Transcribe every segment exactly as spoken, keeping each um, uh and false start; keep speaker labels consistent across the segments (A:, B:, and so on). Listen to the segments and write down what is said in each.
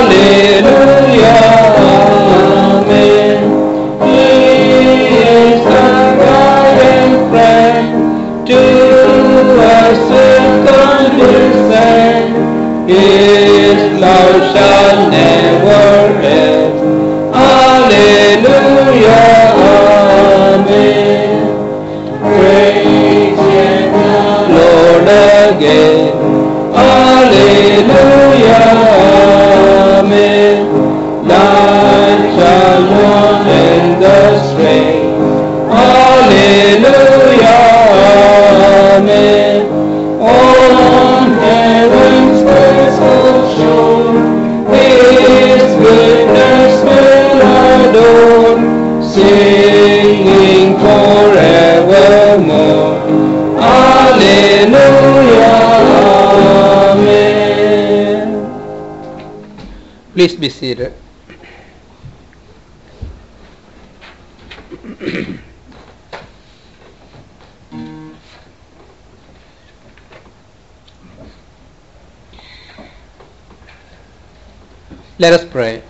A: Please be seated. Let us pray.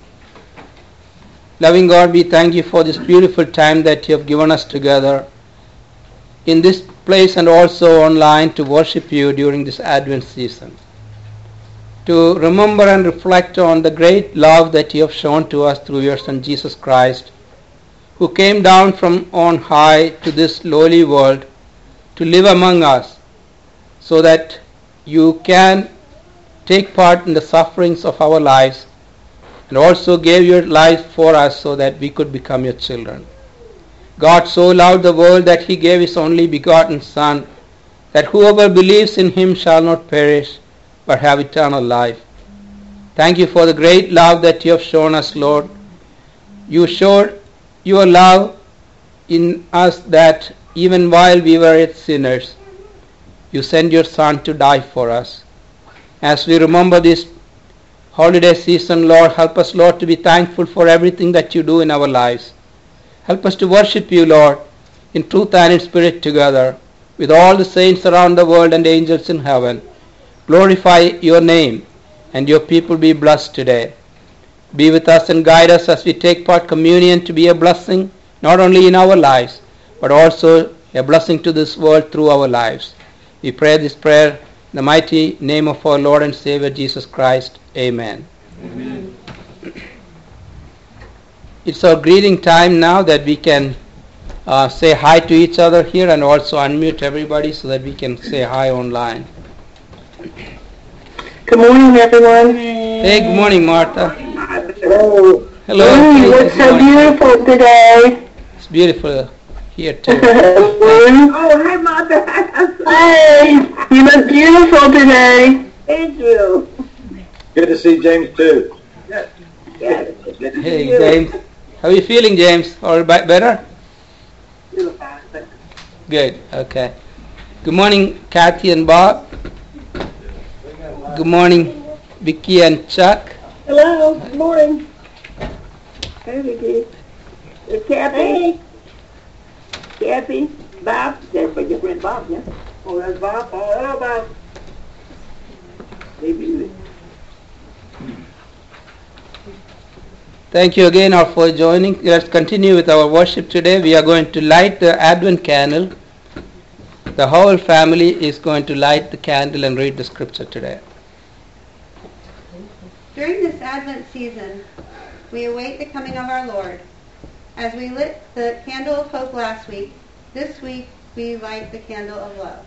A: Loving God, we thank you for this beautiful time that you have given us together in this place and also online to worship you during this Advent season. To remember and reflect on the great love that you have shown to us through your Son Jesus Christ, who came down from on high to this lowly world to live among us, so that you can take part in the sufferings of our lives, and also gave your life for us so that we could become your children. God so loved the world that he gave his only begotten Son, that whoever believes in him shall not perish, but have eternal life. Thank you for the great love that you have shown us, Lord. You showed your love in us that even while we were yet sinners, you sent your Son to die for us. As we remember this holiday season, Lord, help us, Lord, to be thankful for everything that you do in our lives. Help us to worship you, Lord, in truth and in spirit together, with all the saints around the world and angels in heaven. Glorify your name, and your people be blessed today. Be with us and guide us as we take part communion to be a blessing, not only in our lives, but also a blessing to this world through our lives. We pray this prayer in the mighty name of our Lord and Savior Jesus Christ. Amen.
B: Amen.
A: It's our greeting time now that we can uh, say hi to each other here and also unmute everybody so that we can say hi online.
B: Good morning, everyone.
A: Hey, good morning, Martha.
B: Hello.
A: Hello.
B: Mm, it's so beautiful today.
A: It's beautiful here too.
B: Oh, hi, Martha. Hey, you look beautiful today. Thank you.
C: Good to see James too.
B: Yes. Yes. Good to
A: Hey,
B: see you.
A: James. How are you feeling, James? All right, better? Good. Okay. Good morning, Kathy and Bob. Good morning, Vicky and Chuck.
B: Hello. Good morning. Hey, Vicky. It's Kathy. Hey. Kathy. Bob. That's your friend Bob, yeah? Oh, that's Bob. Oh, hello, Bob. Maybe.
A: Thank you again all for joining. Let's continue with our worship today. We are going to light the Advent candle. The whole family is going to light the candle and read the scripture today.
D: During this Advent season, we await the coming of our Lord. As we lit the candle of hope last week, this week we light the candle of love.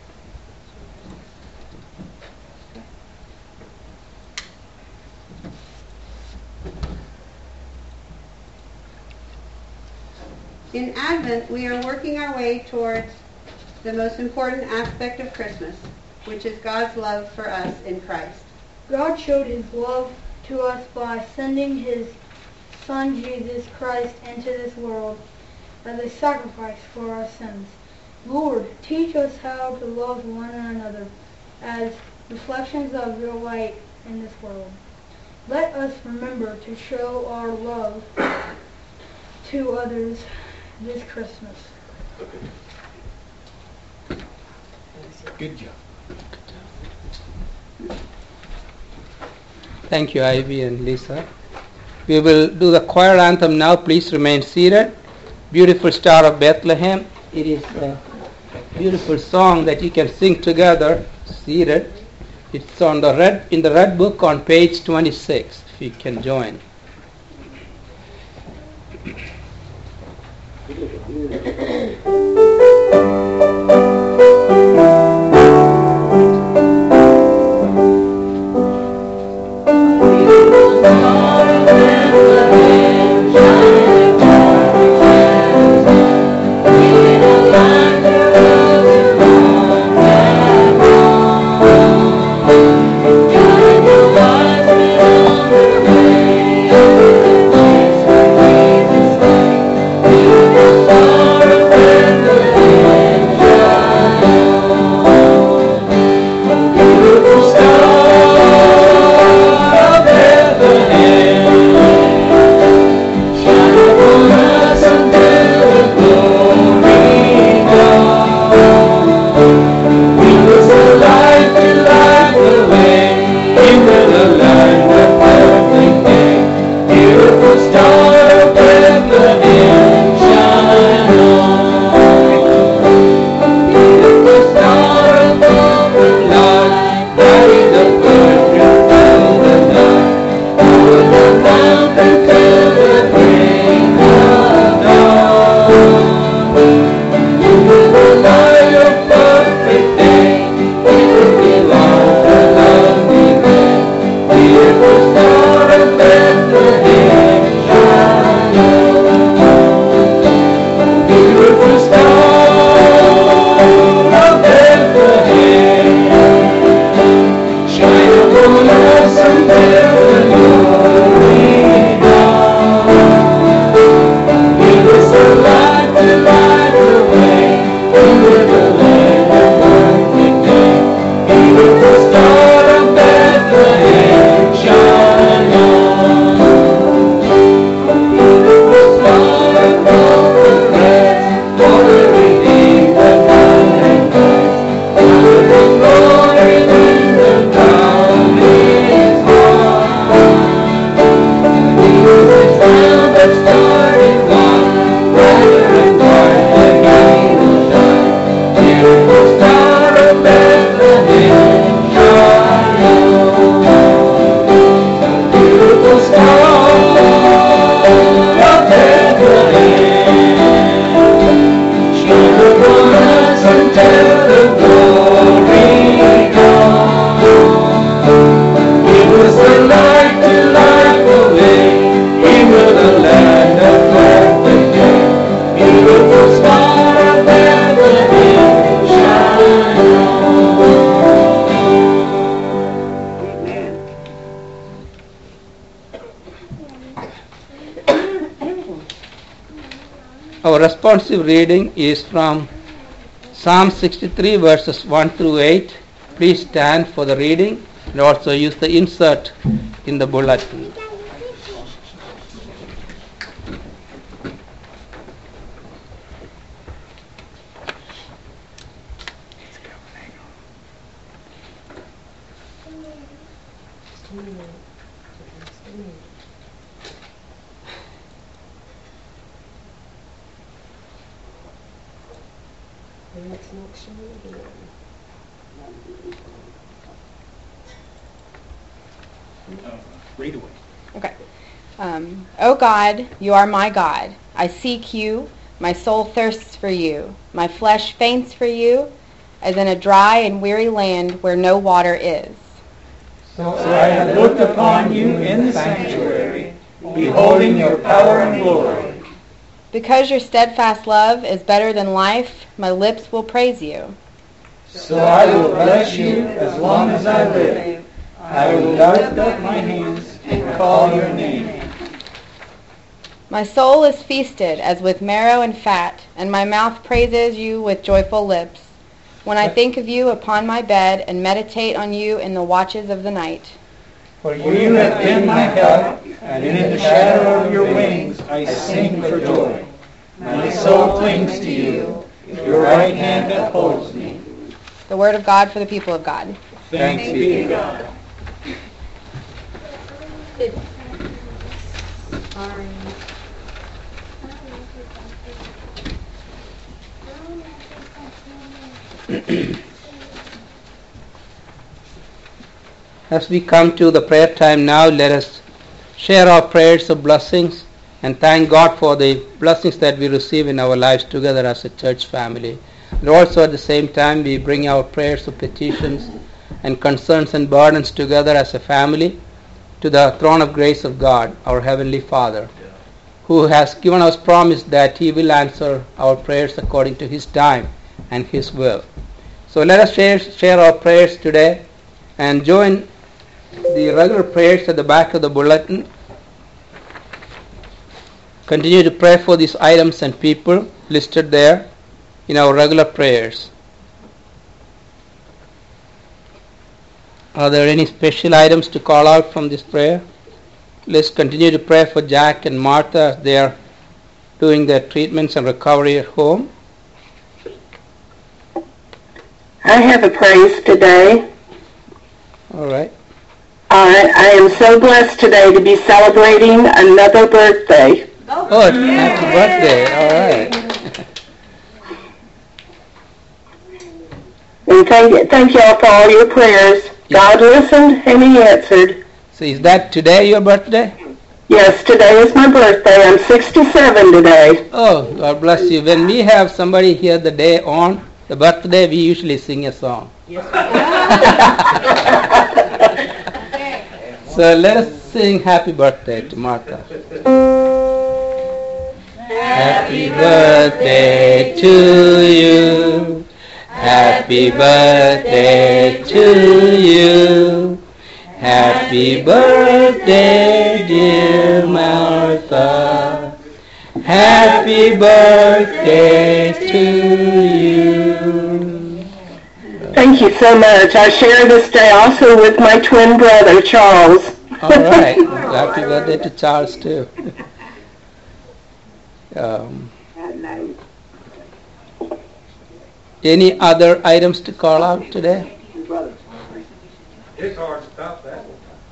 D: In Advent, we are working our way towards the most important aspect of Christmas, which is God's love for us in Christ.
E: God showed his love to us by sending his Son Jesus Christ into this world as a sacrifice for our sins. Lord, teach us how to love one another as reflections of your light in this world. Let us remember to show our love to others this Christmas.
C: Good job.
A: Thank you, Ivy and Lisa. We will do the choir anthem now. Please remain seated. Beautiful Star of Bethlehem. It is a beautiful song that you can sing together, seated. It's on the red in the red book on page twenty-six, if you can join. Our responsive reading is from Psalm sixty-three verses one through eight. Please stand for the reading and also use the insert in the bulletin.
F: Read away.
G: Okay. Um, O God, you are my God. I seek you. My soul thirsts for you. My flesh faints for you, as in a dry and weary land where no water is.
F: So I have looked upon you in the sanctuary, beholding your power and glory.
G: Because your steadfast love is better than life, my lips will praise you.
F: So I will bless you as long as I live. I will lift up my hands and call your name.
G: My soul is feasted as with marrow and fat, and my mouth praises you with joyful lips, when I think of you upon my bed and meditate on you in the watches of the night.
F: For you have been my help, and in the shadow of your wings I sing for joy. My soul clings to you. Your right hand upholds me.
G: The word of God for the people of God.
F: Thanks be to God.
E: It's sorry.
A: As we come to the prayer time now, let us share our prayers of blessings and thank God for the blessings that we receive in our lives together as a church family. And also at the same time, we bring our prayers of petitions and concerns and burdens together as a family to the throne of grace of God, our Heavenly Father, who has given us promise that He will answer our prayers according to His time and His will. So let us share, share our prayers today and join the regular prayers at the back of the bulletin. Continue to pray for these items and people listed there in our regular prayers. Are there any special items to call out from this prayer? Let's continue to pray for Jack and Martha as they are doing their treatments and recovery at home.
B: I have a praise today.
A: All right.
B: I, I am so blessed today to be celebrating another birthday.
A: Oh, happy birthday. All right.
B: And thank, thank you all for all your prayers. God listened and He answered.
A: So is that today your birthday?
B: Yes, today is my birthday. I'm sixty-seven today.
A: Oh, God bless you. When we have somebody here the day on the birthday, we usually sing a song. So let us sing happy birthday to Martha. Happy birthday to you. Happy birthday to you. Happy birthday, dear Martha. Happy birthday to you.
B: Thank you so much. I share this day also with my twin brother, Charles.
A: All right. Happy birthday to Charles, too. Um, any other items to call out today?
F: It's hard to stop that.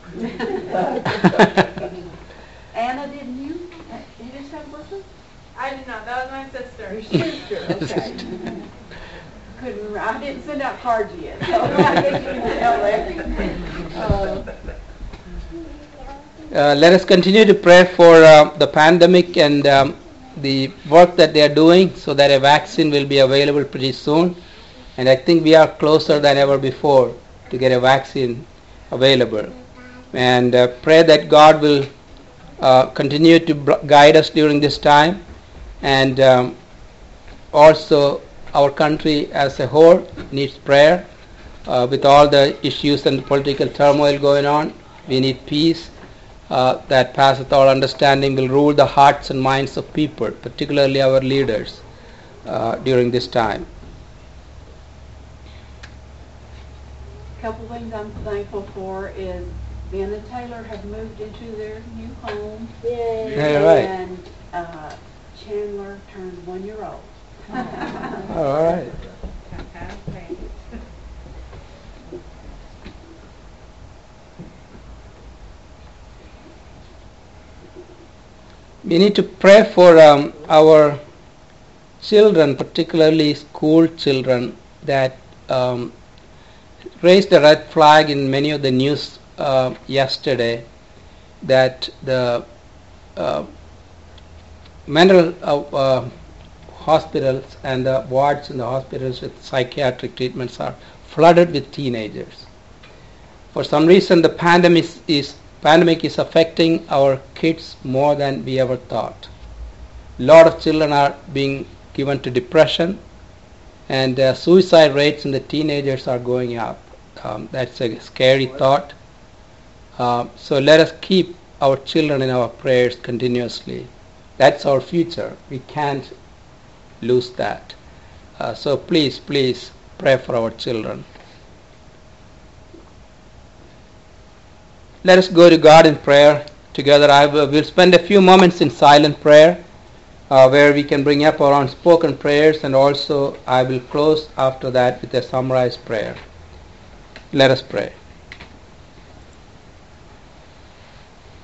H: Anna, didn't you? You just have a birthday?
E: I did not. That was my sister.
H: Your sister, okay. Couldn't remember. I didn't send out cards yet, so I guess you can tell there. Uh,
A: Uh, let us continue to pray for uh, the pandemic and um, the work that they are doing so that a vaccine will be available pretty soon. And I think we are closer than ever before to get a vaccine available. And uh, pray that God will uh, continue to b- guide us during this time. And um, also our country as a whole needs prayer. Uh, with all the issues and political turmoil going on, we need peace. Uh, that passeth all understanding will rule the hearts and minds of people, particularly our leaders, uh, during this time.
H: a couple things I'm thankful for is Ben and Taylor have moved into their new home.
E: Yay.
A: Yeah, right.
H: And uh, Chandler turned one year old.
A: All right. We need to pray for um, our children, particularly school children, that um, raised the red flag in many of the news uh, yesterday, that the uh, mental uh, uh, hospitals and the wards in the hospitals with psychiatric treatments are flooded with teenagers. For some reason, the pandemic is, is pandemic is affecting our kids more than we ever thought. A lot of children are being given to depression, and uh, suicide rates in the teenagers are going up. Um, that's a scary thought. Uh, so let us keep our children in our prayers continuously. That's our future. We can't lose that. Uh, so please, please pray for our children. Let us go to God in prayer together. I will we'll spend a few moments in silent prayer uh, where we can bring up our unspoken prayers, and also I will close after that with a summarized prayer. Let us pray.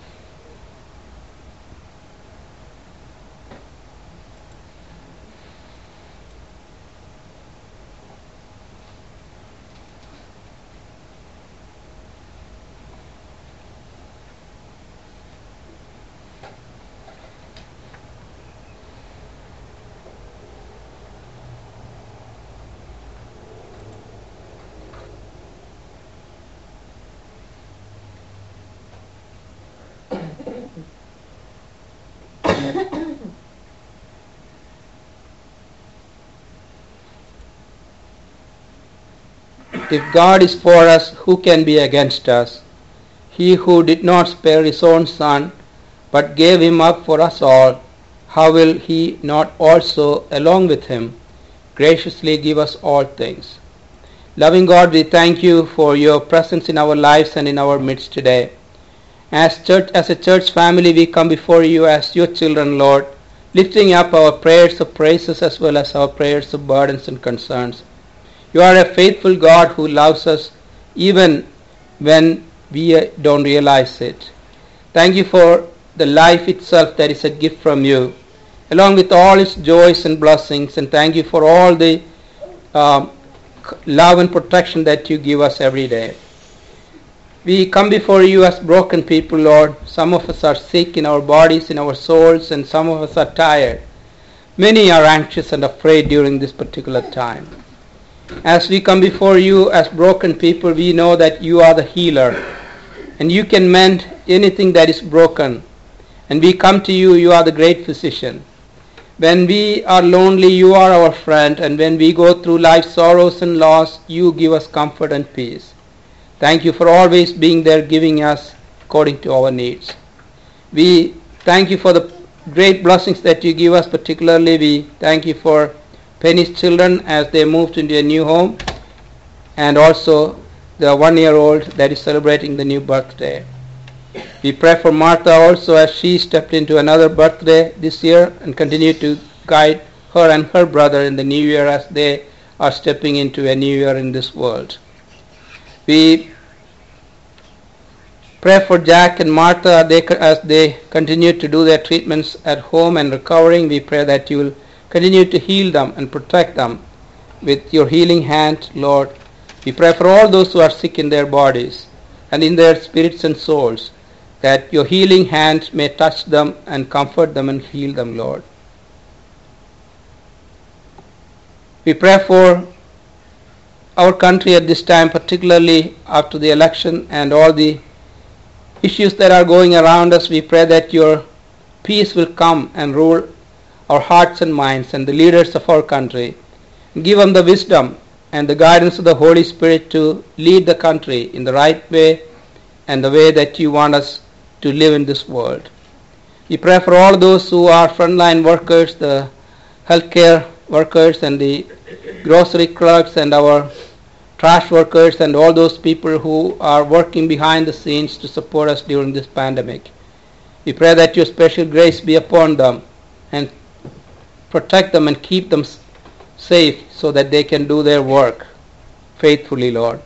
A: If God is for us, who can be against us? He who did not spare his own Son, but gave him up for us all, how will he not also, along with him, graciously give us all things? Loving God, we thank you for your presence in our lives and in our midst today. As church, as a church family, we come before you as your children, Lord, lifting up our prayers of praises as well as our prayers of burdens and concerns. You are a faithful God who loves us even when we don't realize it. Thank you for the life itself that is a gift from you, along with all its joys and blessings, and thank you for all the um, love and protection that you give us every day. We come before you as broken people, Lord. Some of us are sick in our bodies, in our souls, and some of us are tired. Many are anxious and afraid during this particular time. As we come before you as broken people, we know that you are the healer, and you can mend anything that is broken. And we come to you, you are the great physician. When we are lonely, you are our friend, and when we go through life's sorrows and loss, you give us comfort and peace. Thank you for always being there, giving us according to our needs. We thank you for the great blessings that you give us. Particularly, we thank you for Penny's children as they moved into a new home, and also the one-year-old that is celebrating the new birthday. We pray for Martha also as she stepped into another birthday this year, and continue to guide her and her brother in the new year as they are stepping into a new year in this world. We pray for Jack and Martha they, as they continue to do their treatments at home and recovering. We pray that you will continue to heal them and protect them with your healing hand, Lord. We pray for all those who are sick in their bodies and in their spirits and souls, that your healing hand may touch them and comfort them and heal them, Lord. We pray for our country at this time, particularly after the election and all the issues that are going around us. We pray that your peace will come and rule our hearts and minds and the leaders of our country. Give them the wisdom and the guidance of the Holy Spirit to lead the country in the right way and the way that you want us to live in this world. We pray for all those who are frontline workers, the healthcare workers and the grocery clerks and our trash workers and all those people who are working behind the scenes to support us during this pandemic. We pray that your special grace be upon them and protect them and keep them safe so that they can do their work faithfully, Lord.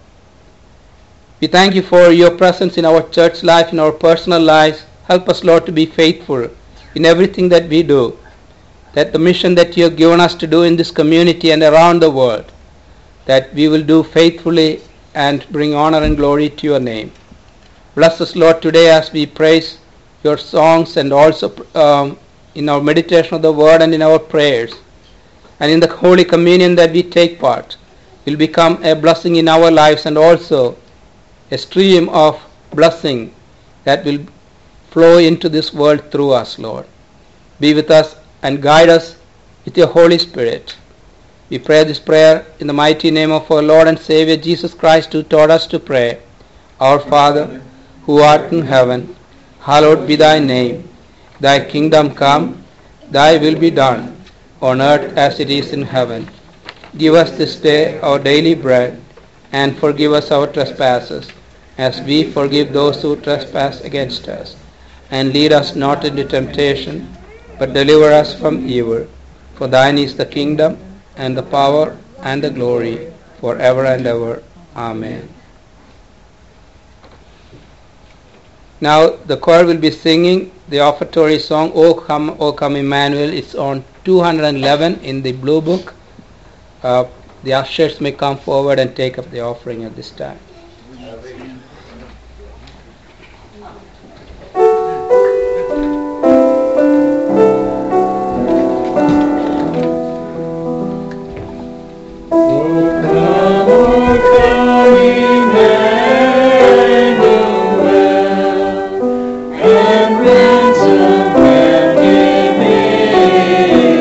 A: We thank you for your presence in our church life, in our personal lives. Help us, Lord, to be faithful in everything that we do, that the mission that you have given us to do in this community and around the world, that we will do faithfully and bring honor and glory to your name. Bless us, Lord, today as we praise your songs and also um, in our meditation of the word and in our prayers and in the Holy Communion that we take part will become a blessing in our lives and also a stream of blessing that will flow into this world through us, Lord. Be with us and guide us with your Holy Spirit. We pray this prayer in the mighty name of our Lord and Savior Jesus Christ, who taught us to pray. Our Father, who art in heaven, hallowed be thy name. Thy kingdom come, thy will be done, on earth as it is in heaven. Give us this day our daily bread, and forgive us our trespasses, as we forgive those who trespass against us. And lead us not into temptation, but deliver us from evil. For thine is the kingdom, and the power, and the glory, forever and ever. Amen. Now the choir will be singing the offertory song, O Come, O Come Emmanuel. It's on two hundred eleven in the Blue Book. Uh, the ushers may come forward and take up the offering at this time.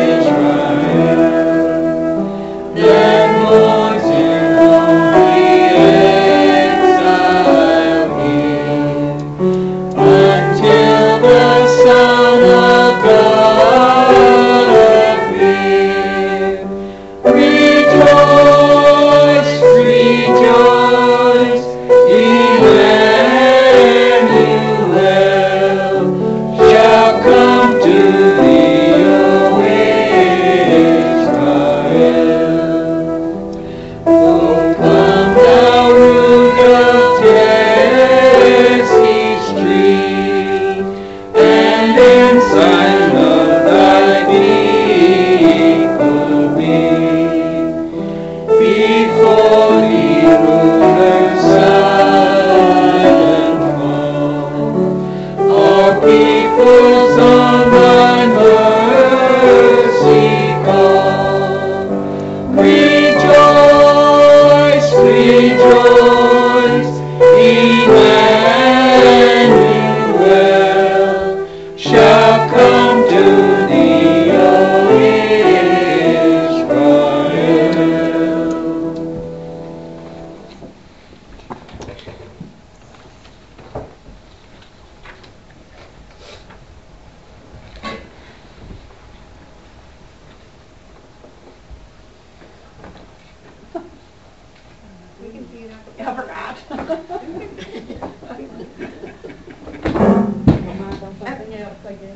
F: That was in holy peoples on thy mercy call. Rejoice, rejoice, Emmanuel shall come to thee, O Israel.
H: We can see it. I forgot. Something else, I guess.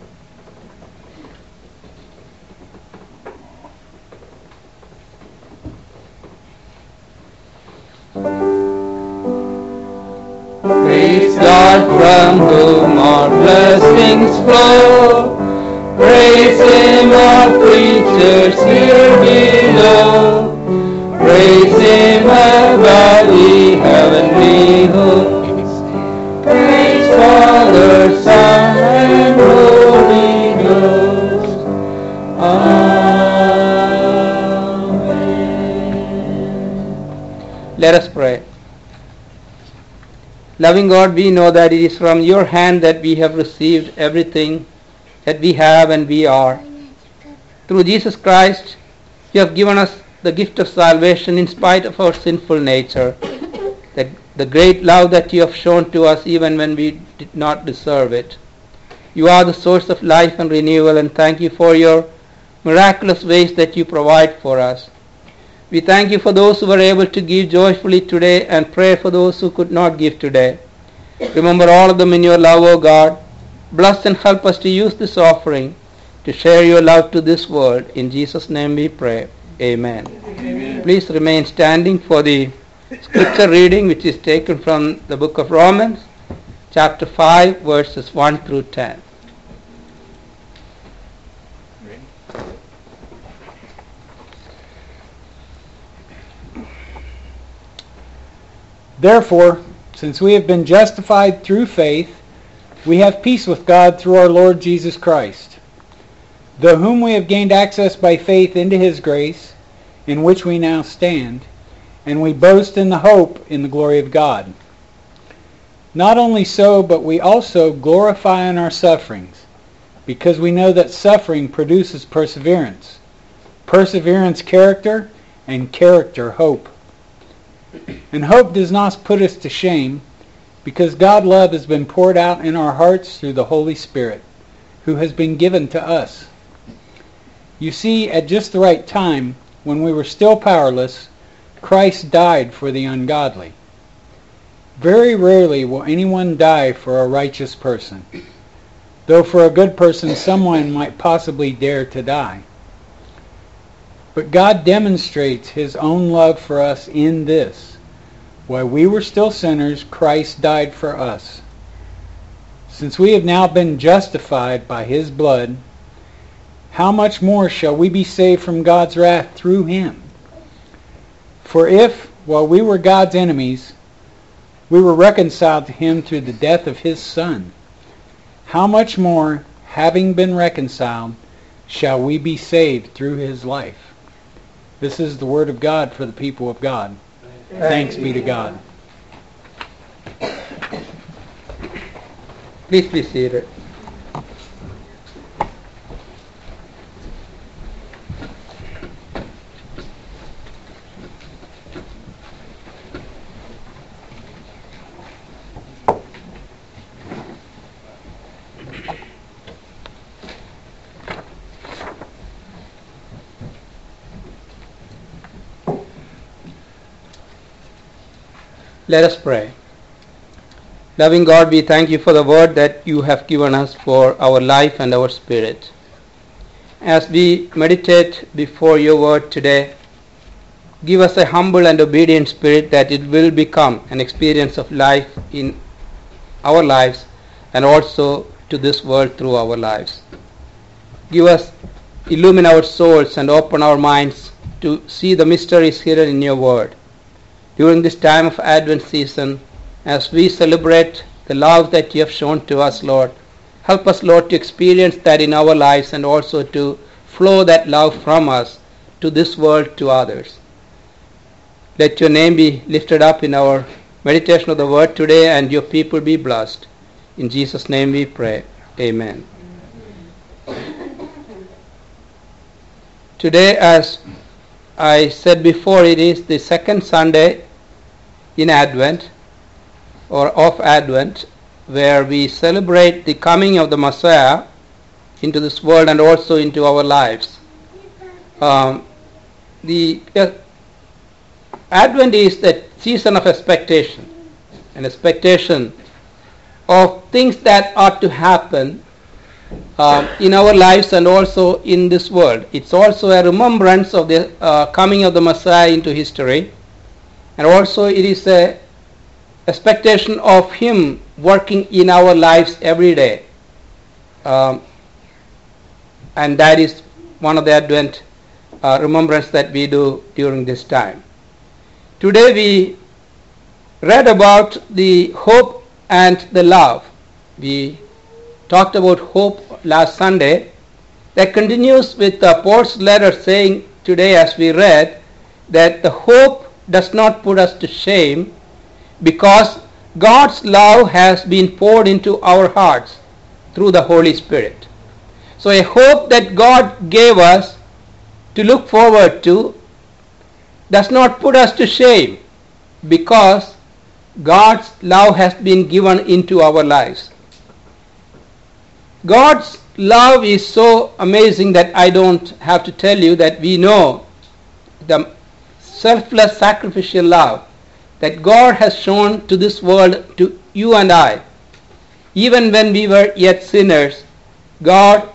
A: Praise God from whom all blessings flow. Praise Him, all creatures here below. Praise Him above the heavenly hosts. Praise Father, Son, and Holy Ghost. Amen. Let us pray. Loving God, we know that it is from your hand that we have received everything that we have and we are. Through Jesus Christ, you have given us the gift of salvation in spite of our sinful nature, that the great love that you have shown to us even when we did not deserve it. You are the source of life and renewal, and thank you for your miraculous ways that you provide for us. We thank you for those who were able to give joyfully today, and pray for those who could not give today. Remember all of them in your love, O God. Bless and help us to use this offering to share your love to this world. In Jesus' name we pray. Amen. Amen. Please remain standing for the scripture reading, which is taken from the book of Romans, chapter five, verses one through ten.
I: Therefore, since we have been justified through faith, we have peace with God through our Lord Jesus Christ, through whom we have gained access by faith into His grace, in which we now stand, and we boast in the hope in the glory of God. Not only so, but we also glorify in our sufferings, because we know that suffering produces perseverance, perseverance character, and character hope. And hope does not put us to shame, because God's love has been poured out in our hearts through the Holy Spirit, who has been given to us. You see, at just the right time, when we were still powerless, Christ died for the ungodly. Very rarely will anyone die for a righteous person, though for a good person someone might possibly dare to die. But God demonstrates His own love for us in this: while we were still sinners, Christ died for us. Since we have now been justified by His blood, how much more shall we be saved from God's wrath through Him? For if, while we were God's enemies, we were reconciled to Him through the death of His Son, how much more, having been reconciled, shall we be saved through His life? This is the word of God for the people of God. Thanks be to God.
A: Please be seated. Let us pray. Loving God, we thank you for the word that you have given us for our life and our spirit. As we meditate before your word today, give us a humble and obedient spirit, that it will become an experience of life in our lives and also to this world through our lives. Give us, illumine our souls and open our minds to see the mysteries hidden in your word. During this time of Advent season, as we celebrate the love that you have shown to us, Lord, Help us, Lord, to experience that in our lives and also to flow that love from us to this world, to others. Let your name be lifted up in our meditation of the word today, and your people be blessed. In Jesus' name we pray. Amen. Today, as I said before, it is the second Sunday in Advent, or of Advent, where we celebrate the coming of the Messiah into this world and also into our lives. Um, the uh, Advent is the season of expectation, an expectation of things that ought to happen uh, in our lives and also in this world. It's also a remembrance of the uh, coming of the Messiah into history, and also it is a expectation of Him working in our lives every day. Um, and that is one of the Advent uh, remembrance that we do during this time. Today we read about the hope and the love. We talked about hope last Sunday. That continues with uh, Paul's letter, saying today, as we read, that the hope does not put us to shame, because God's love has been poured into our hearts through the Holy Spirit. So a hope that God gave us to look forward to does not put us to shame, because God's love has been given into our lives. God's love is so amazing that I don't have to tell you that we know the selfless sacrificial love that God has shown to this world, to you and I. Even when we were yet sinners, God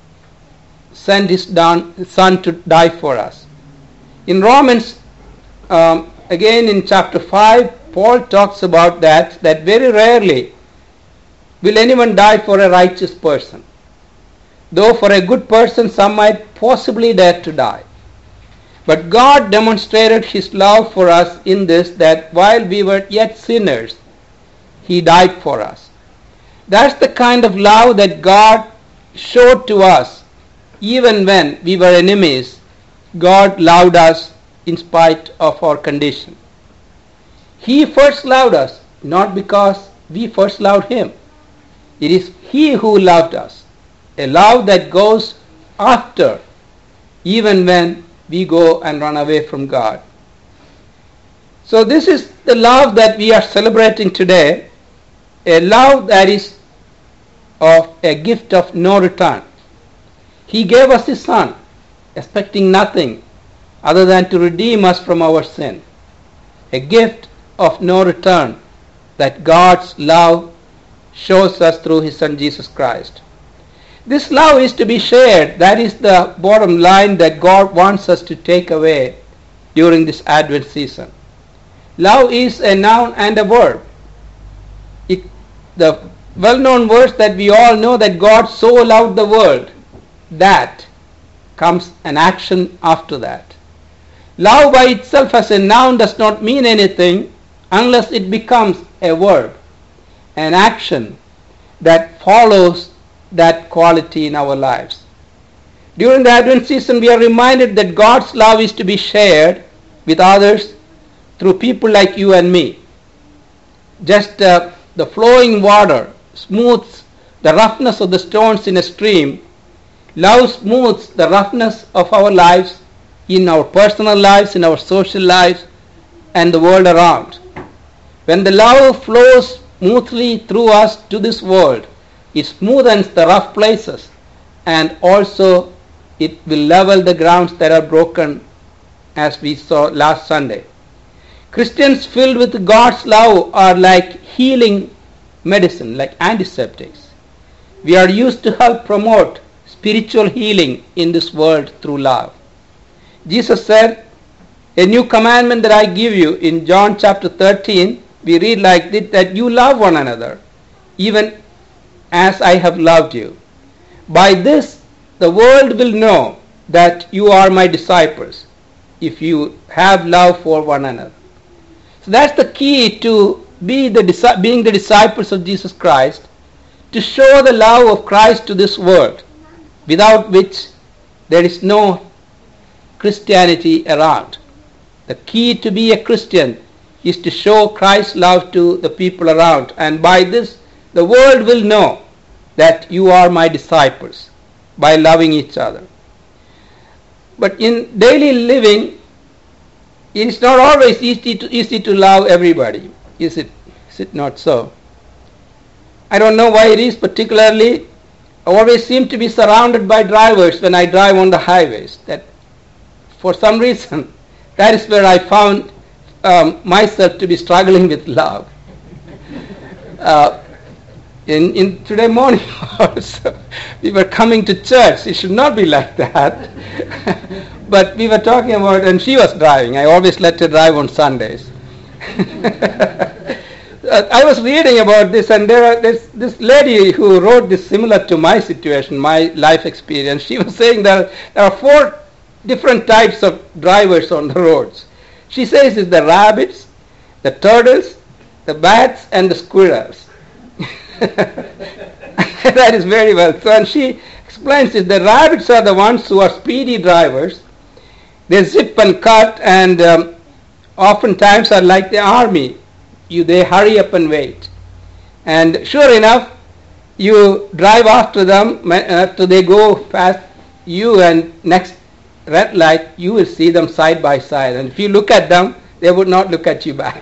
A: sent His Son to die for us. In Romans, um, again in chapter five, Paul talks about that, that very rarely will anyone die for a righteous person. Though for a good person some might possibly dare to die. But God demonstrated His love for us in this, that while we were yet sinners, He died for us. That's the kind of love that God showed to us. Even when we were enemies, God loved us in spite of our condition. He first loved us, not because we first loved Him. It is He who loved us. A love that goes after, even when we go and run away from God. So this is the love that we are celebrating today, a love that is of a gift of no return. He gave us His Son, expecting nothing other than to redeem us from our sin. A gift of no return that God's love shows us through His Son Jesus Christ. This love is to be shared. That is the bottom line that God wants us to take away during this Advent season. Love is a noun and a verb. It, the well-known verse that we all know, that God so loved the world, that comes an action after that. Love by itself as a noun does not mean anything unless it becomes a verb, an action that follows that quality in our lives. During the Advent season, we are reminded that God's love is to be shared with others through people like you and me. Just uh, the flowing water smooths the roughness of the stones in a stream. Love smooths the roughness of our lives, in our personal lives, in our social lives, and the world around. When the love flows smoothly through us to this world, it smoothens the rough places, and also it will level the grounds that are broken, as we saw last Sunday. Christians filled with God's love are like healing medicine, like antiseptics. We are used to help promote spiritual healing in this world through love. Jesus said, "A new commandment that I give you," in John chapter thirteen, we read like this, that you love one another, even as I have loved you. By this the world will know that you are my disciples, if you have love for one another. So that's the key to be the being the disciples of Jesus Christ, to show the love of Christ to this world, without which there is no Christianity around. The key to be a Christian is to show Christ's love to the people around, and by this the world will know that you are my disciples, by loving each other. But in daily living, it is not always easy to, easy to love everybody, is it? Is it not so? I don't know why it is. Particularly, I always seem to be surrounded by drivers when I drive on the highways. That for some reason, that is where I found um, myself to be struggling with love. Uh, in, in today morning also, we were coming to church. It should not be like that. But we were talking about, and she was driving. I always let her drive on Sundays. I was reading about this, and there are this, this lady who wrote this similar to my situation, my life experience. She was saying that there are four different types of drivers on the roads. She says it's the rabbits, the turtles, the bats, and the squirrels. That is very well. So, and she explains it. The rabbits are the ones who are speedy drivers. They zip and cut, and um, oftentimes are like the army. You, they hurry up and wait. And sure enough, you drive after them after they go past you, and next red light, you will see them side by side. And if you look at them, they would not look at you back.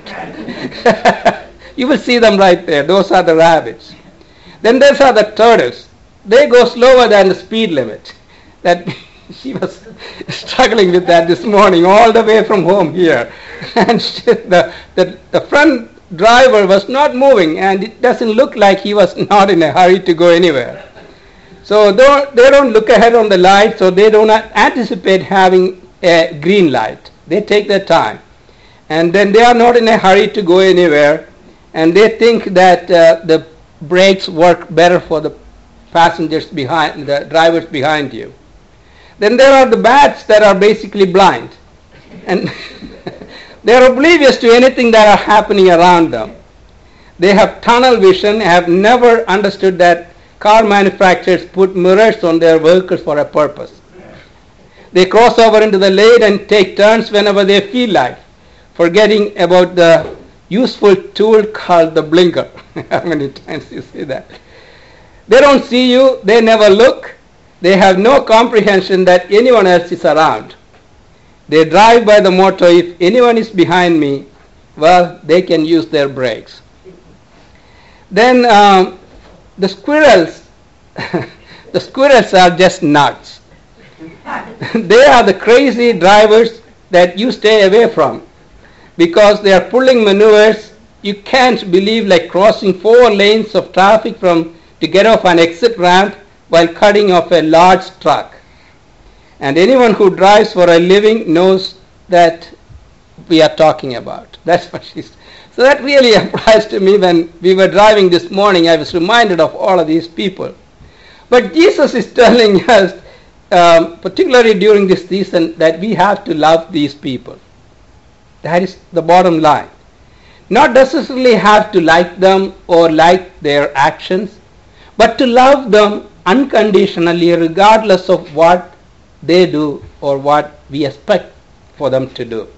A: You will see them right there. Those are the rabbits. Then there are the turtles. They go slower than the speed limit. That she was struggling with that this morning, all the way from home here. And she, the, the the front driver was not moving, and it doesn't look like he was not in a hurry to go anywhere. So they don't, they don't look ahead on the light, so they do not anticipate having a green light. They take their time. And then they are not in a hurry to go anywhere, and they think that uh, the brakes work better for the passengers behind, the drivers behind you. Then there are the bats that are basically blind, and they are oblivious to anything that are happening around them. They have tunnel vision, have never understood that car manufacturers put mirrors on their vehicles for a purpose. They cross over into the lane and take turns whenever they feel like, forgetting about the useful tool called the blinker. How many times you see that? They don't see you, they never look, they have no comprehension that anyone else is around. They drive by the motto, if anyone is behind me, well, they can use their brakes. Then um, the squirrels, the squirrels are just nuts. They are the crazy drivers that you stay away from, because they are pulling maneuvers. You can't believe, like crossing four lanes of traffic from to get off an exit ramp while cutting off a large truck. And anyone who drives for a living knows that we are talking about. That's what she's. So that really applies to me. When we were driving this morning, I was reminded of all of these people. But Jesus is telling us, um, particularly during this season, that we have to love these people. That is the bottom line. Not necessarily have to like them or like their actions, but to love them unconditionally, regardless of what they do or what we expect for them to do.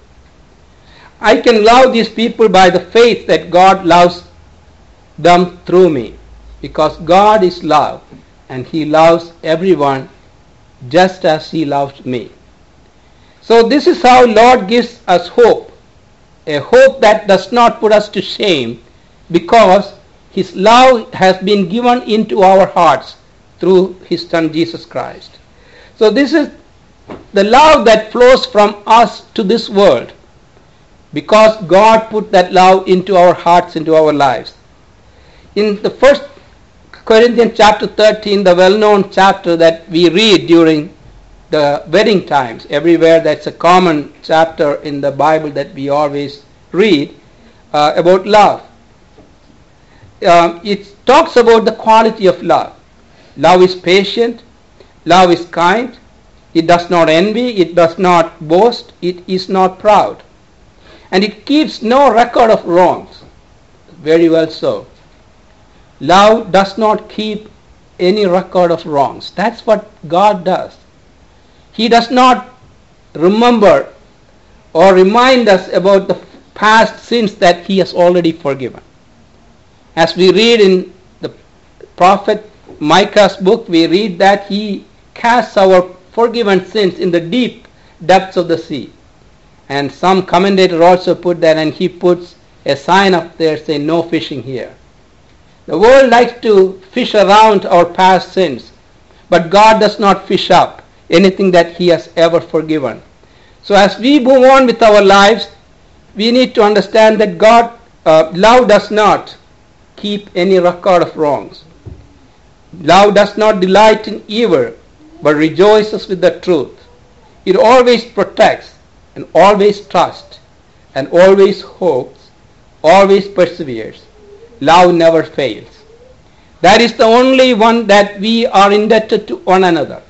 A: I can love these people by the faith that God loves them through me, because God is love and He loves everyone just as He loves me. So this is how Lord gives us hope, a hope that does not put us to shame, because His love has been given into our hearts through His Son Jesus Christ. So this is the love that flows from us to this world, because God put that love into our hearts, into our lives. In the First Corinthians chapter thirteen, the well-known chapter that we read during the wedding times, everywhere, that's a common chapter in the Bible that we always read uh, about love. Uh, it talks about the quality of love. Love is patient, love is kind, it does not envy, it does not boast, it is not proud. And it keeps no record of wrongs. Very well so. Love does not keep any record of wrongs. That's what God does. He does not remember or remind us about the past sins that He has already forgiven. As we read in the prophet Micah's book, we read that He casts our forgiven sins in the deep depths of the sea. And some commentator also put that, and he puts a sign up there saying, no fishing here. The world likes to fish around our past sins, but God does not fish up anything that He has ever forgiven. So as we move on with our lives, we need to understand that God, uh, love does not keep any record of wrongs. Love does not delight in evil, but rejoices with the truth. It always protects and always trusts and always hopes, always perseveres. Love never fails. That is the only one that we are indebted to one another.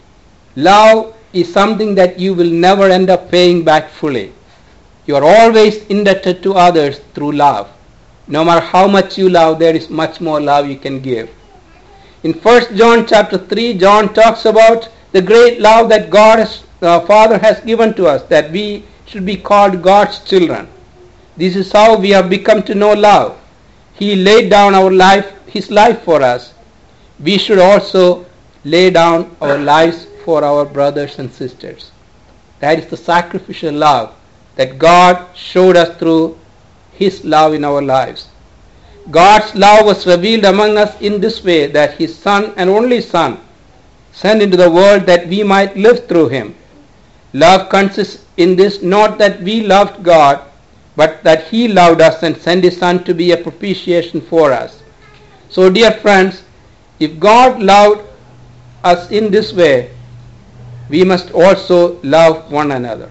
A: Love is something that you will never end up paying back fully. You are always indebted to others through love. No matter how much you love, there is much more love you can give. In First John chapter three, John talks about the great love that God has, uh, Father has given to us, that we should be called God's children. This is how we have become to know love. He laid down our life, His life for us. We should also lay down our lives for our brothers and sisters. That is the sacrificial love that God showed us through His love in our lives. God's love was revealed among us in this way, that His Son and only Son sent into the world that we might live through Him. Love consists in this, not that we loved God, but that He loved us and sent His Son to be a propitiation for us. So dear friends, if God loved us in this way, we must also love one another.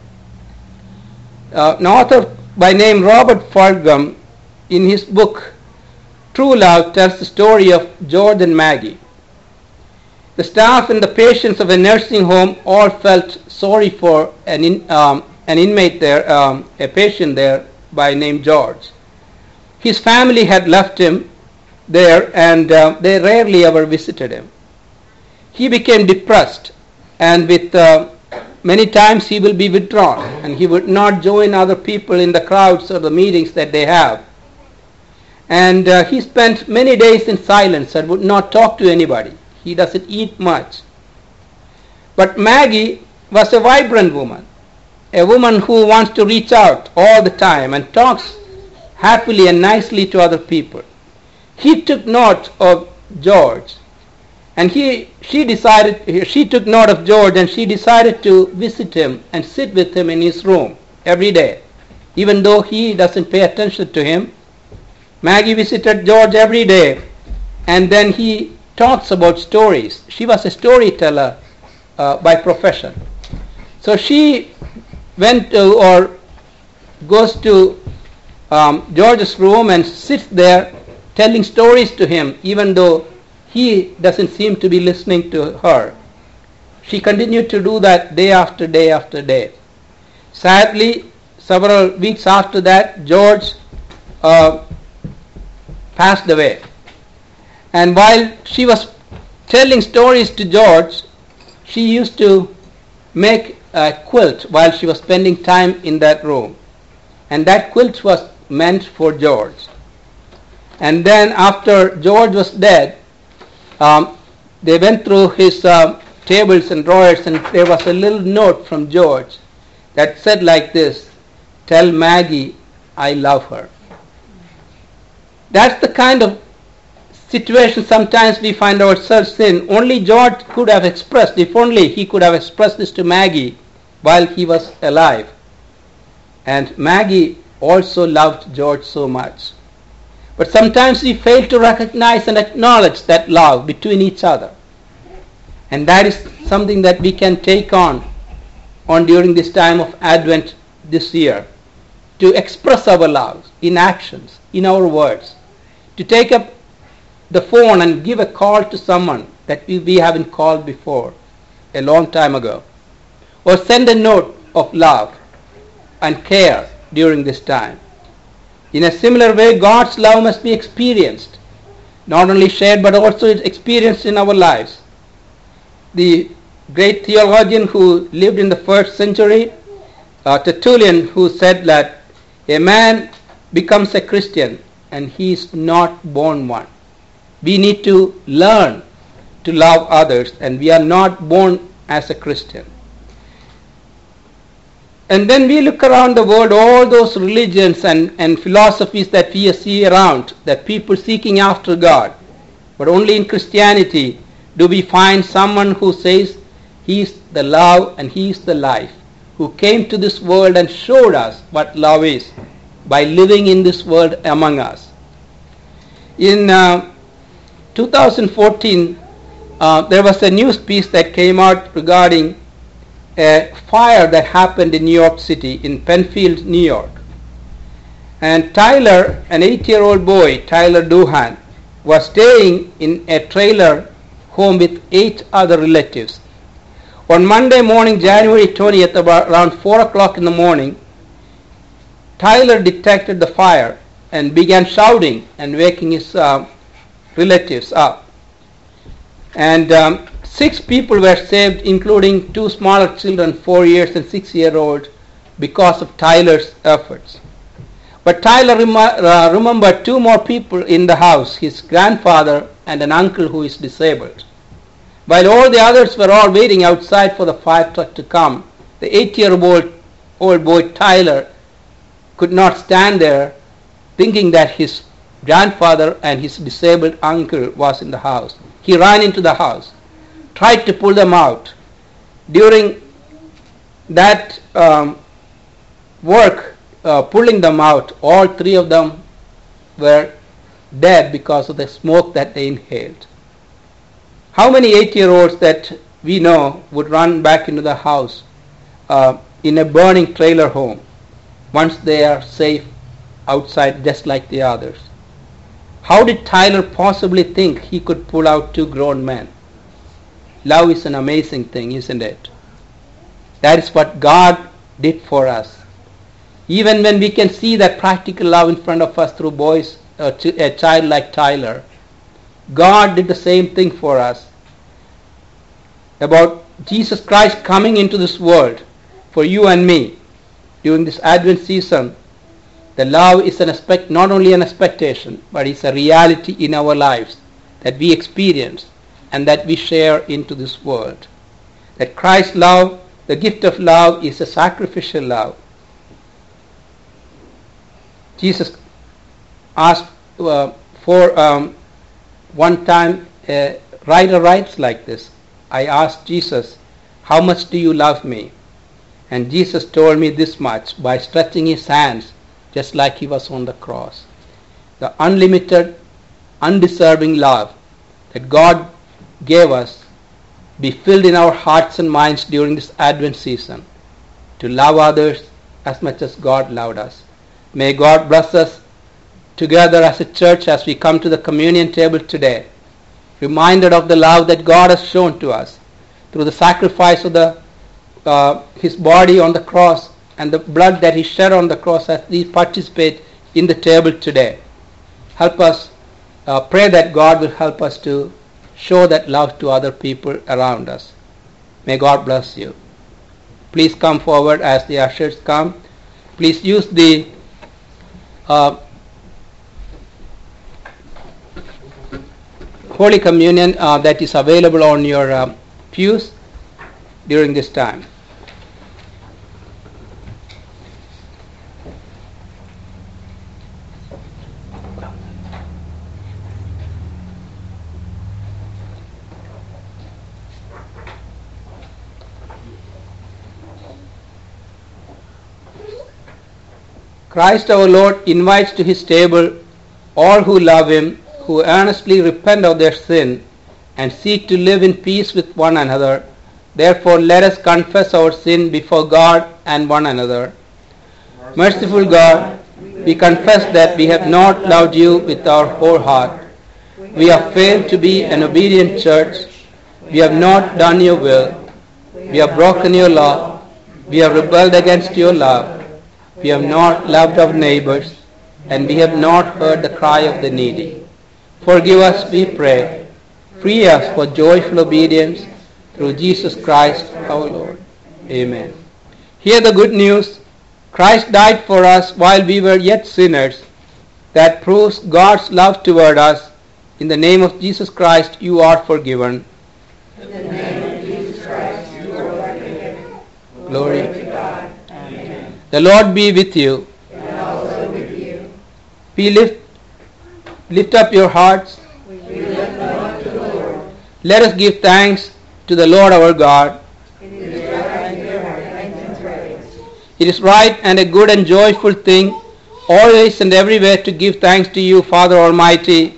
A: Uh, an author by name Robert Fulghum, in his book True Love, tells the story of George and Maggie. The staff and the patients of a nursing home all felt sorry for an, in, um, an inmate there, um, a patient there by name George. His family had left him there, and uh, they rarely ever visited him. He became depressed, and with uh, many times he will be withdrawn, and he would not join other people in the crowds or the meetings that they have. And uh, he spent many days in silence and would not talk to anybody. He doesn't eat much. But Maggie was a vibrant woman, a woman who wants to reach out all the time and talks happily and nicely to other people. He took note of George, and he she decided she took note of George, and she decided to visit him and sit with him in his room every day, even though he doesn't pay attention to him. Maggie visited George every day, and then he talks about stories. She was a storyteller uh, by profession. So she went to or goes to um, George's room and sits there telling stories to him, even though he doesn't seem to be listening to her. She continued to do that day after day after day. Sadly, several weeks after that, George uh, passed away. And while she was telling stories to George, she used to make a quilt while she was spending time in that room. And that quilt was meant for George. And then after George was dead, um, they went through his uh, tables and drawers, and there was a little note from George that said like this: "Tell Maggie I love her." That's the kind of situation sometimes we find ourselves in. Only George could have expressed, if only he could have expressed this to Maggie while he was alive. And Maggie also loved George so much. But sometimes we fail to recognize and acknowledge that love between each other. And that is something that we can take on, on during this time of Advent this year, to express our love in actions, in our words, to take up the phone and give a call to someone that we, we haven't called before a long time ago, or send a note of love and care during this time. In a similar way, God's love must be experienced. not only shared but also experienced in our lives. The great theologian who lived in the first century, uh, Tertullian, who said that a man becomes a Christian and he is not born one. We need to learn to love others, and we are not born as a Christian. And then we look around the world, all those religions and, and philosophies that we see around, that people seeking after God. But only in Christianity do we find someone who says he is the love and he is the life, who came to this world and showed us what love is by living in this world among us. In uh, two thousand fourteen, uh, there was a news piece that came out regarding a fire that happened in New York City, in Penfield, New York. And Tyler, an eight-year-old boy, Tyler Doohan, was staying in a trailer home with eight other relatives. On Monday morning, January twentieth, about around four o'clock in the morning, Tyler detected the fire and began shouting and waking his uh, relatives up. And um, six people were saved, including two smaller children, four years and six-year-old, because of Tyler's efforts. But Tyler rem- uh, remembered two more people in the house, his grandfather and an uncle who is disabled. While all the others were all waiting outside for the fire truck to come, the eight-year-old old boy Tyler could not stand there thinking that his grandfather and his disabled uncle was in the house. He ran into the house, tried to pull them out. During that um, work, uh, pulling them out, all three of them were dead because of the smoke that they inhaled. How many eight-year-olds that we know would run back into the house uh, in a burning trailer home once they are safe outside just like the others? How did Tyler possibly think he could pull out two grown men? Love is an amazing thing, isn't it? That is what God did for us. Even when we can see that practical love in front of us through boys, uh, a child like Tyler, God did the same thing for us. About Jesus Christ coming into this world for you and me during this Advent season, the love is an aspect, not only an expectation, but it's a reality in our lives that we experience and that we share into this world. That Christ's love, the gift of love, is a sacrificial love. Jesus asked uh, for um, one time, a writer writes like this, I asked Jesus, how much do you love me? And Jesus told me this much by stretching his hands just like he was on the cross. The unlimited, undeserving love that God gave us be filled in our hearts and minds during this Advent season to love others as much as God loved us. May God bless us together as a church as we come to the communion table today, reminded of the love that God has shown to us through the sacrifice of the uh, his body on the cross and the blood that he shed on the cross as we participate in the table today. Help us uh, pray that God will help us to show that love to other people around us. May God bless you. Please come forward as the ushers come. Please use the uh, Holy Communion uh, that is available on your uh, pews during this time. Christ our Lord invites to his table all who love him, who earnestly repent of their sin and seek to live in peace with one another. Therefore let us confess our sin before God and one another. Merciful God, we confess that we have not loved you with our whole heart. We have failed to be an obedient church. We have not done your will. We have broken your law. We have rebelled against your love. We have not loved our neighbors, and we have not heard the cry of the needy. Forgive us, we pray. Free us for joyful obedience through Jesus Christ our Lord. Amen. Hear the good news. Christ died for us while we were yet sinners. That proves God's love toward us. In the name of Jesus Christ, you are forgiven.
B: In the name of Jesus Christ, you are forgiven.
A: Glory
B: to God. Amen.
A: The Lord be with you.
B: And also with you.
A: Be lift, lift up your hearts.
B: We lift them up to the Lord.
A: Let us give thanks to the Lord our God.
B: It is right to give our thanks and praise.
A: It is right and a good and joyful thing, always and everywhere, to give thanks to you, Father Almighty,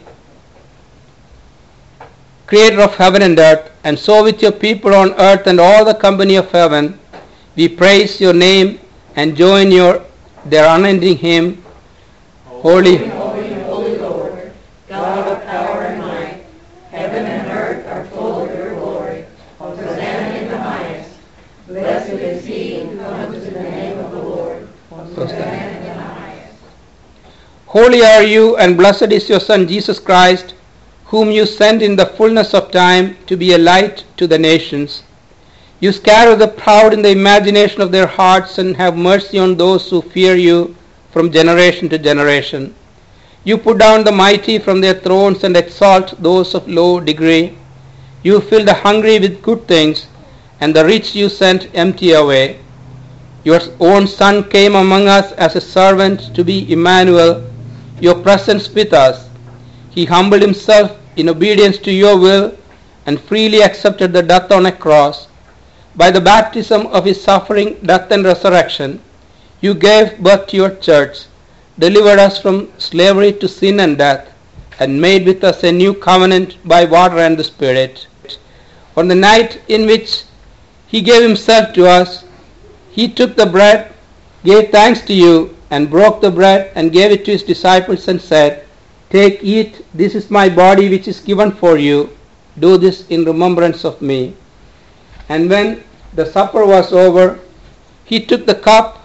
A: Creator of heaven and earth, and so with your people on earth and all the company of heaven, we praise your name and join your their unending hymn, Holy,
B: Holy, holy Lord, God of power and might, heaven and earth are full of your glory. Hosanna in the highest. Blessed is he who comes in the name of the Lord. Hosanna in the highest.
A: Holy are you, and blessed is your Son Jesus Christ, whom you sent in the fullness of time to be a light to the nations. You scatter the proud in the imagination of their hearts, and have mercy on those who fear you from generation to generation. You put down the mighty from their thrones and exalt those of low degree. You fill the hungry with good things, and the rich you sent empty away. Your own Son came among us as a servant to be Emmanuel, your presence with us. He humbled himself in obedience to your will and freely accepted the death on a cross. By the baptism of his suffering, death and resurrection, you gave birth to your church, delivered us from slavery to sin and death, and made with us a new covenant by water and the Spirit. On the night in which he gave himself to us, he took the bread, gave thanks to you, and broke the bread and gave it to his disciples and said, "Take, eat, this is my body which is given for you. Do this in remembrance of me." And when the supper was over, he took the cup,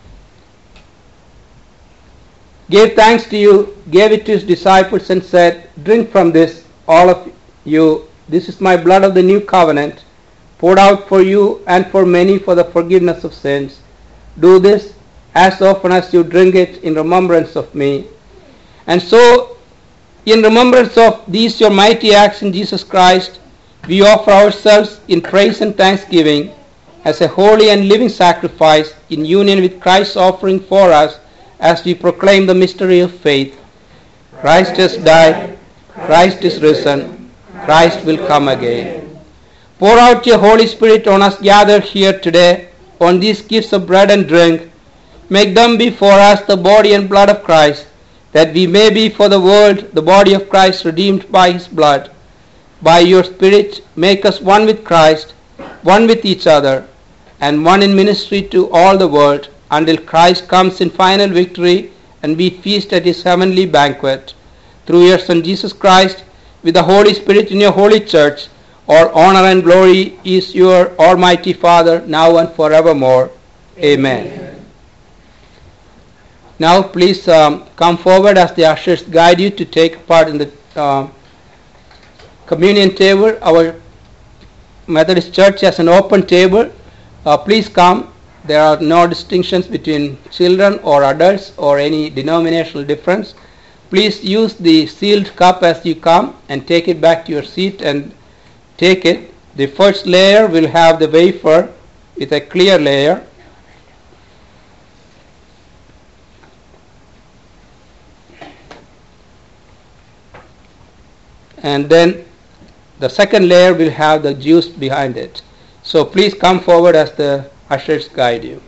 A: gave thanks to you, gave it to his disciples and said, "Drink from this, all of you. This is my blood of the new covenant, poured out for you and for many for the forgiveness of sins. Do this as often as you drink it in remembrance of me." And so, in remembrance of these your mighty acts in Jesus Christ, we offer ourselves in praise and thanksgiving as a holy and living sacrifice in union with Christ's offering for us, as we proclaim the mystery of faith. Christ has died, Christ is risen, Christ will come again. Pour out your Holy Spirit on us gathered here today, on these gifts of bread and drink. Make them be for us the body and blood of Christ, that we may be for the world the body of Christ, redeemed by his blood. By your Spirit, make us one with Christ, one with each other, and one in ministry to all the world, until Christ comes in final victory and we feast at his heavenly banquet. Through your Son Jesus Christ, with the Holy Spirit in your holy church, all honor and glory is your Almighty Father, now and forevermore. Amen. Amen. Now please um, come forward as the ushers guide you to take part in the uh, communion table. Our Methodist Church has an open table. Uh, please come. There are no distinctions between children or adults or any denominational difference. Please use the sealed cup as you come and take it back to your seat and take it. The first layer will have the wafer with a clear layer. And then the second layer will have the juice behind it. So please come forward as the ushers guide you.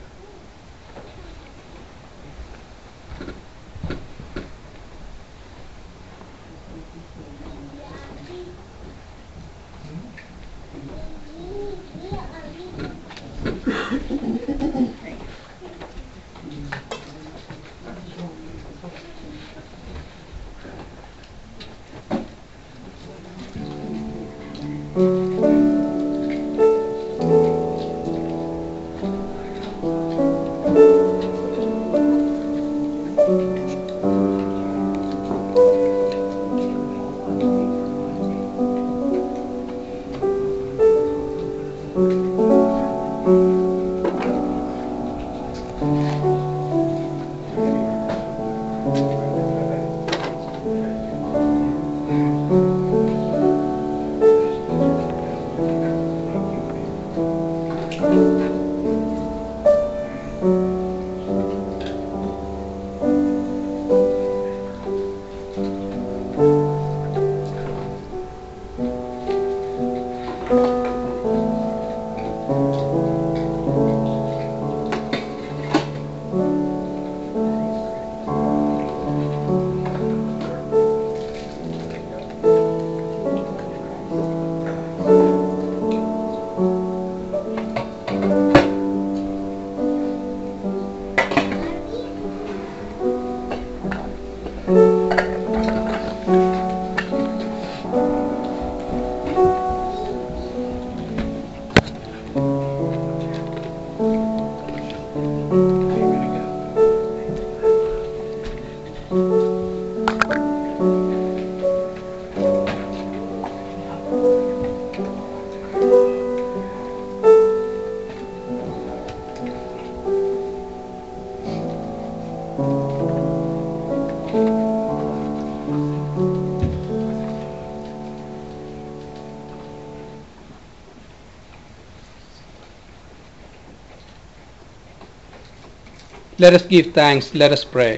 A: Let us give thanks. Let us pray.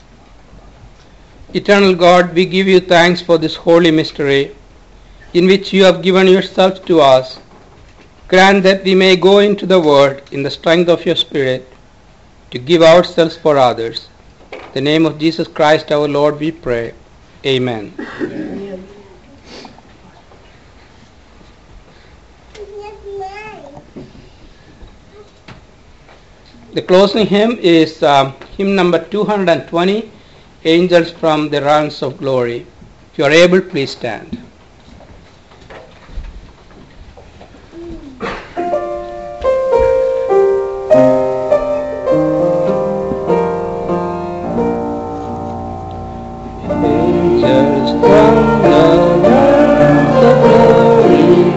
A: Eternal God, we give you thanks for this holy mystery in which you have given yourself to us. Grant that we may go into the world in the strength of your Spirit to give ourselves for others. In the name of Jesus Christ our Lord we pray. Amen.
B: Amen.
A: The closing hymn is um, hymn number two hundred twenty, Angels from the Realms of Glory. If you are able, please stand. Angels from the realms of glory,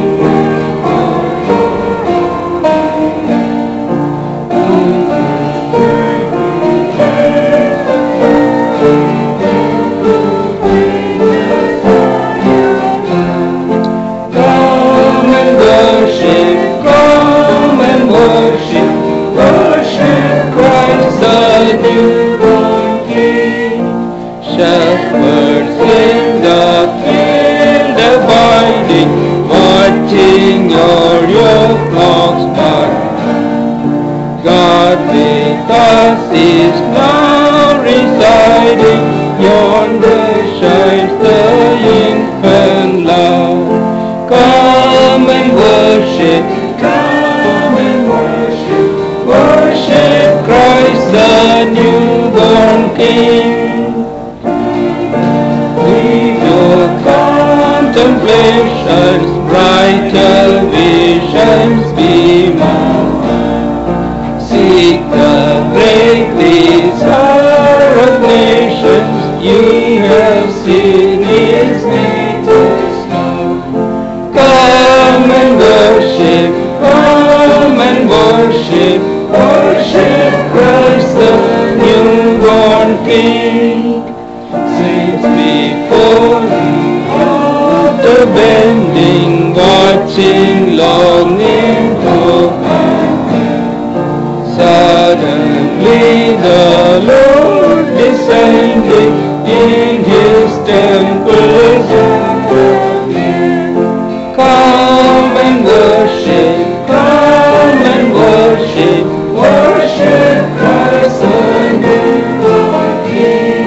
A: shepherds in the field abiding, watching o'er your flocks by. God with us is now residing, yonder shines the infant love. Come and worship, come and worship, worship Christ the newborn King. Contemplations, brighter visions be mine. Seek the great desire of nations, ye have seen his native snow. Come and worship, come and worship, worship Christ the newborn King. Saints before him, the bending, watching, longing to heaven. Suddenly the Lord descending in his temples near. Come and worship, come and worship, worship Christ the newborn King.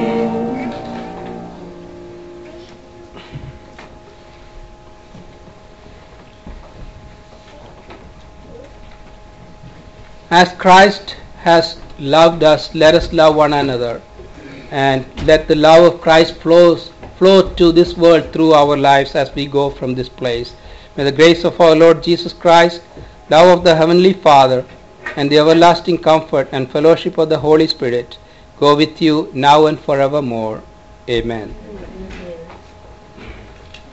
A: As Christ has loved us, let us love one another, and let the love of Christ flows, flow to this world through our lives as we go from this place. May the grace of our Lord Jesus Christ, love of the Heavenly Father, and the everlasting comfort and fellowship of the Holy Spirit go with you now and forevermore. Amen.